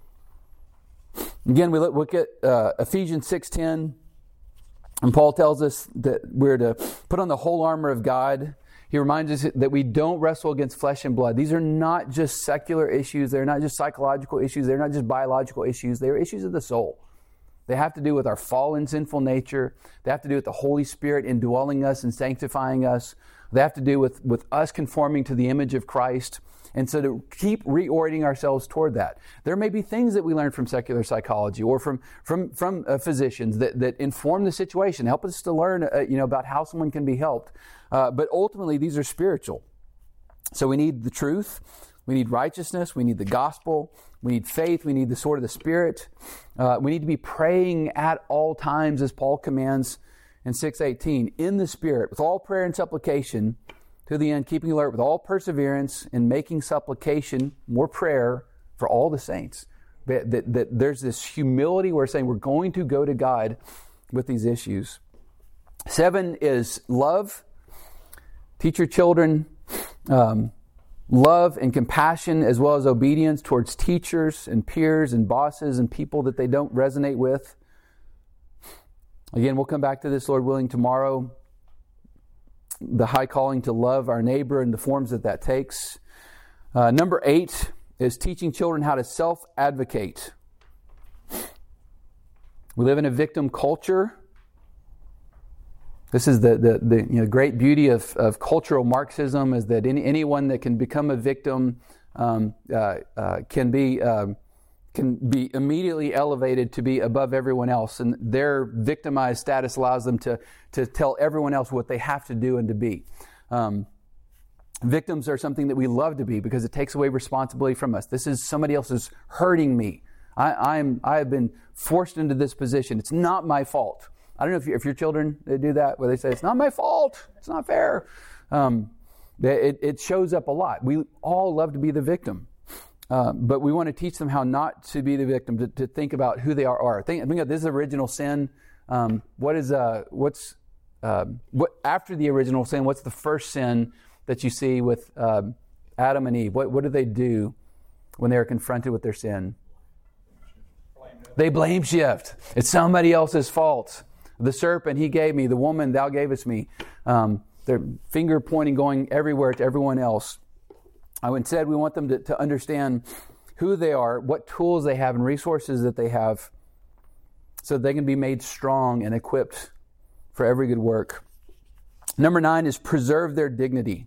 Again, we look, look at uh, Ephesians six ten, and Paul tells us that we're to put on the whole armor of God. He reminds us that we don't wrestle against flesh and blood. These are not just secular issues. They're not just psychological issues. They're not just biological issues. They're issues of the soul. They have to do with our fallen, sinful nature. They have to do with the Holy Spirit indwelling us and sanctifying us. They have to do with, with us conforming to the image of Christ. And so to keep reorienting ourselves toward that. There may be things that we learn from secular psychology or from from from uh, physicians that, that inform the situation, help us to learn uh, you know, about how someone can be helped. Uh, but ultimately, these are spiritual. So we need the truth. We need righteousness. We need the gospel. We need faith. We need the sword of the Spirit. Uh, we need to be praying at all times, as Paul commands in six eighteen, in the Spirit, with all prayer and supplication, to the end, keeping alert with all perseverance and making supplication, more prayer, for all the saints. That, that, that there's this humility where we're saying we're going to go to God with these issues. Seven is love. Teach your children um, love and compassion as well as obedience towards teachers and peers and bosses and people that they don't resonate with. Again, we'll come back to this, Lord willing, tomorrow. The high calling to love our neighbor and the forms that that takes. Uh, number eight is teaching children how to self-advocate. We live in a victim culture. This is the, the, the you know, great beauty of, of cultural Marxism, is that any, anyone that can become a victim um, uh, uh, can be um, can be immediately elevated to be above everyone else, and their victimized status allows them to to tell everyone else what they have to do and to be. Um, victims are something that we love to be because it takes away responsibility from us. This is somebody else is hurting me. I, I'm I have been forced into this position. It's not my fault. I don't know if, you, if your children they do that, where they say, it's not my fault, it's not fair. Um, it, it shows up a lot. We all love to be the victim. Uh, but we want to teach them how not to be the victim, to, to think about who they are. are. Think, think of this original sin. Um, what is, uh, what's, uh, what after the original sin, what's the first sin that you see with uh, Adam and Eve? What, what did they do when they were confronted with their sin? They blame shift. It's somebody else's fault. The serpent he gave me, the woman thou gavest me. Um, their finger pointing, going everywhere to everyone else. I instead, we want them to, to understand who they are, what tools they have and resources that they have, so they can be made strong and equipped for every good work. Number nine is preserve their dignity.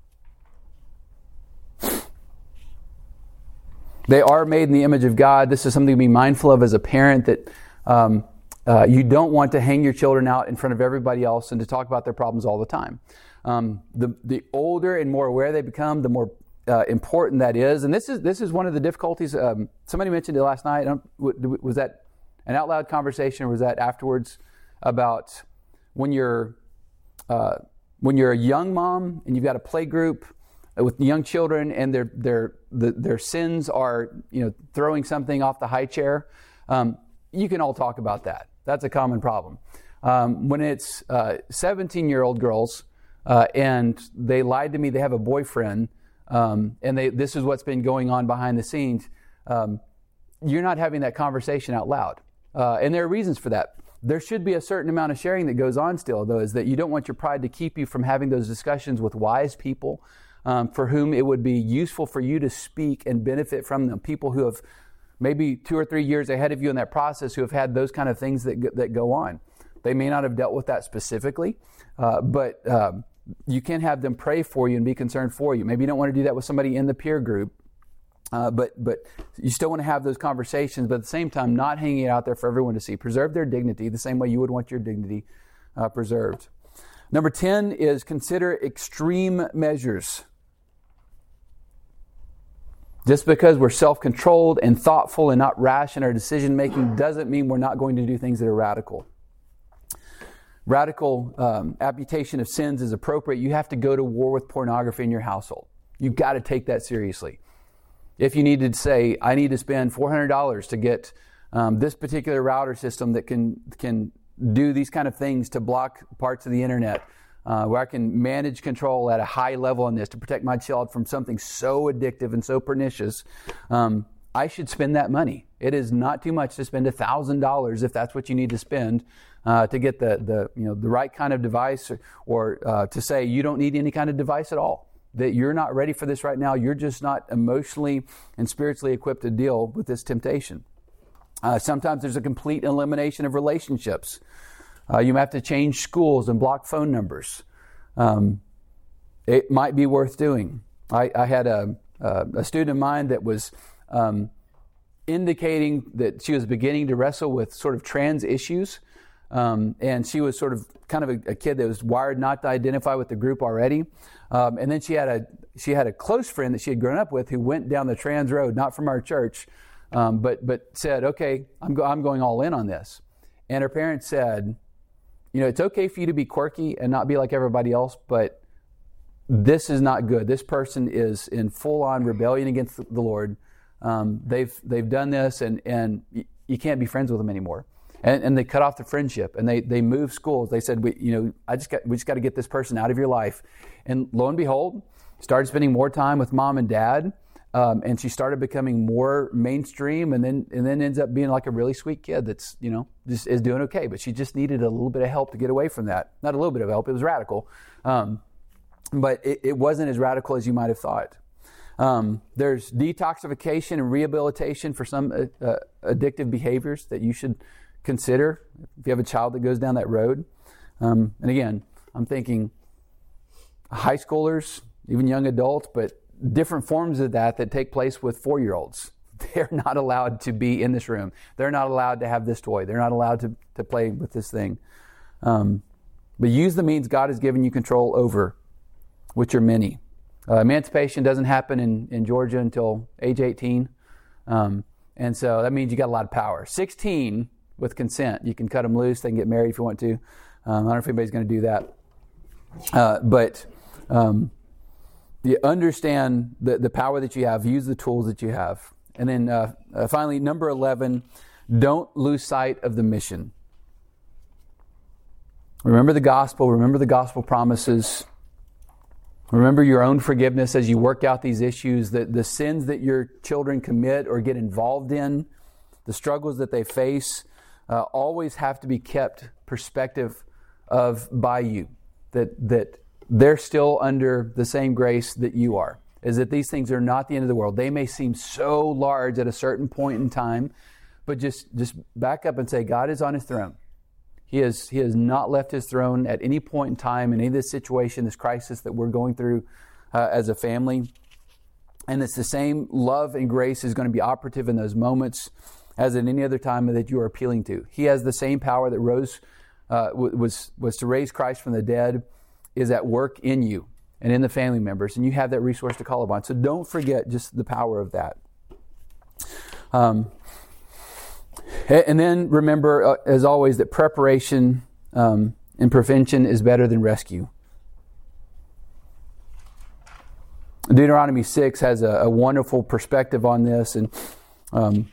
They are made in the image of God. This is something to be mindful of as a parent, that um, uh, you don't want to hang your children out in front of everybody else and to talk about their problems all the time. Um, the the older and more aware they become, the more uh, important that is. And this is this is one of the difficulties. Um, somebody mentioned it last night. I don't, was that an out loud conversation, or was that afterwards, about when you're uh, when you're a young mom and you've got a play group with young children, and their their the, their sins are, you know, throwing something off the high chair. Um, you can all talk about that. That's a common problem. Um, when it's seventeen-year-old girls uh, and they lied to me, they have a boyfriend, um, and they this is what's been going on behind the scenes. Um, you're not having that conversation out loud, uh, and there are reasons for that. There should be a certain amount of sharing that goes on still, though, is that you don't want your pride to keep you from having those discussions with wise people, Um, for whom it would be useful for you to speak and benefit from them. People who have maybe two or three years ahead of you in that process, who have had those kind of things that that go on. They may not have dealt with that specifically, uh, but um, you can have them pray for you and be concerned for you. Maybe you don't want to do that with somebody in the peer group, uh, but but you still want to have those conversations, but at the same time, not hanging it out there for everyone to see. Preserve their dignity the same way you would want your dignity uh, preserved. Number ten is consider extreme measures. Just because we're self-controlled and thoughtful and not rash in our decision-making doesn't mean we're not going to do things that are radical. Radical um, amputation of sins is appropriate. You have to go to war with pornography in your household. You've got to take that seriously. If you need to say, I need to spend four hundred dollars to get um, this particular router system that can can do these kind of things to block parts of the internet, Uh, where I can manage control at a high level on this to protect my child from something so addictive and so pernicious, um, I should spend that money. It is not too much to spend one thousand dollars if that's what you need to spend uh, to get the the you know the right kind of device, or, or uh, to say you don't need any kind of device at all. That you're not ready for this right now. You're just not emotionally and spiritually equipped to deal with this temptation. Uh, sometimes there's a complete elimination of relationships. Uh, you have to change schools and block phone numbers. Um, it might be worth doing. I, I had a, a, a student of mine that was um, indicating that she was beginning to wrestle with sort of trans issues. Um, and she was sort of kind of a, a kid that was wired not to identify with the group already. Um, and then she had a she had a close friend that she had grown up with who went down the trans road, not from our church, um, but but said, okay, I'm go- I'm going all in on this. And her parents said, you know, it's okay for you to be quirky and not be like everybody else, but this is not good. This person is in full-on rebellion against the Lord. Um, they've they've done this, and and you can't be friends with them anymore. And, and they cut off the friendship, and they they moved schools. They said, we, you know, I just got we just got to get this person out of your life. And lo and behold, started spending more time with mom and dad. Um, and she started becoming more mainstream, and then and then ends up being like a really sweet kid that's, you know, just is doing okay. But she just needed a little bit of help to get away from that. Not a little bit of help, it was radical. Um, but it, it wasn't as radical as you might have thought. Um, there's detoxification and rehabilitation for some uh, uh, addictive behaviors that you should consider if you have a child that goes down that road. Um, and again, I'm thinking high schoolers, even young adults, but different forms of that that take place with four-year-olds. They're not allowed to be in this room. They're not allowed to have this toy. They're not allowed to, to play with this thing. Um, but use the means God has given you control over, which are many. Uh, emancipation doesn't happen in, in Georgia until age eighteen. Um, and so that means you got a lot of power. sixteen, with consent. You can cut them loose. They can get married if you want to. Um, I don't know if anybody's going to do that. Uh, but... Um, You understand the, the power that you have. Use the tools that you have. And then uh, uh, finally, number eleven, don't lose sight of the mission. Remember the gospel. Remember the gospel promises. Remember your own forgiveness as you work out these issues, the, the sins that your children commit or get involved in, the struggles that they face. uh, always have to be kept perspective of by you, that that they're still under the same grace that you are, is that these things are not the end of the world. They may seem so large at a certain point in time, but just, just back up and say, God is on his throne. He has, he has not left his throne at any point in time in any of this situation, this crisis that we're going through uh, as a family. And it's the same love and grace is going to be operative in those moments as in any other time that you are appealing to. He has the same power that rose, uh, was, was to raise Christ from the dead, is at work in you and in the family members. And you have that resource to call upon. So don't forget just the power of that. Um, And then remember, uh, as always, that preparation um, and prevention is better than rescue. Deuteronomy six has a, a wonderful perspective on this, and um,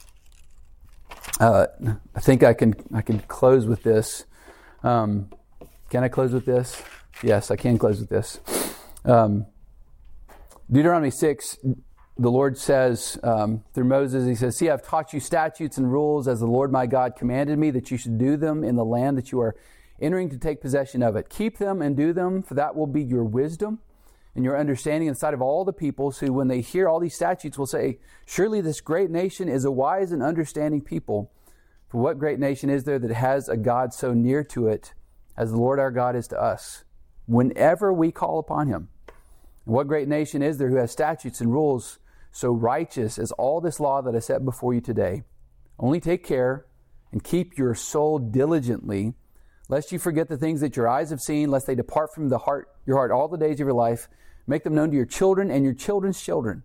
uh, I think I can I can close with this. Um, can I close with this? Yes, I can close with this. Um, Deuteronomy six. The Lord says um, through Moses, he says, "See, I've taught you statutes and rules as the Lord my God commanded me, that you should do them in the land that you are entering to take possession of it. Keep them and do them, for that will be your wisdom and your understanding in the sight of all the peoples, who, when they hear all these statutes, will say, surely this great nation is a wise and understanding people. For what great nation is there that has a God so near to it as the Lord our God is to us, whenever we call upon him? And what great nation is there who has statutes and rules so righteous as all this law that I set before you today? Only take care and keep your soul diligently, lest you forget the things that your eyes have seen, lest they depart from the heart, your heart all the days of your life. Make them known to your children and your children's children."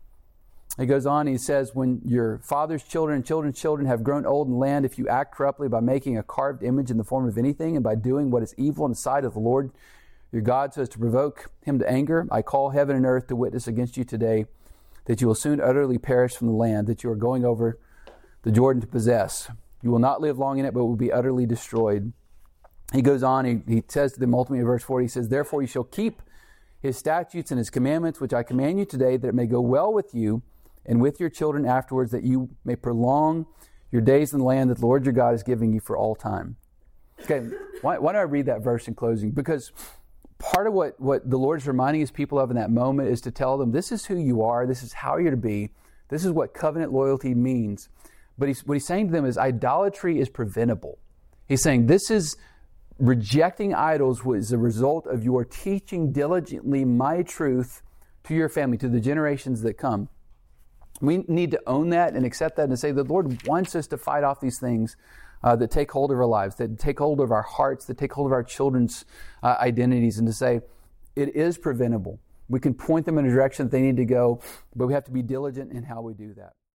He goes on, he says, "When your father's children and children's children have grown old in the land, if you act corruptly by making a carved image in the form of anything, and by doing what is evil in the sight of the Lord your God, so as to provoke him to anger, I call heaven and earth to witness against you today, that you will soon utterly perish from the land that you are going over the Jordan to possess. You will not live long in it, but will be utterly destroyed." He goes on, he, he says to them ultimately in verse forty, he says, "Therefore you shall keep his statutes and his commandments, which I command you today, that it may go well with you and with your children afterwards, that you may prolong your days in the land that the Lord your God is giving you for all time." Okay, why, why do I read that verse in closing? Because part of what, what the Lord is reminding his people of in that moment is to tell them, this is who you are, this is how you're to be, this is what covenant loyalty means. But he's, what he's saying to them is idolatry is preventable. He's saying this is rejecting idols was a result of your teaching diligently my truth to your family, to the generations that come. We need to own that and accept that and say the Lord wants us to fight off these things Uh, that take hold of our lives, that take hold of our hearts, that take hold of our children's uh, identities, and to say it is preventable. We can point them in a direction that they need to go, but we have to be diligent in how we do that.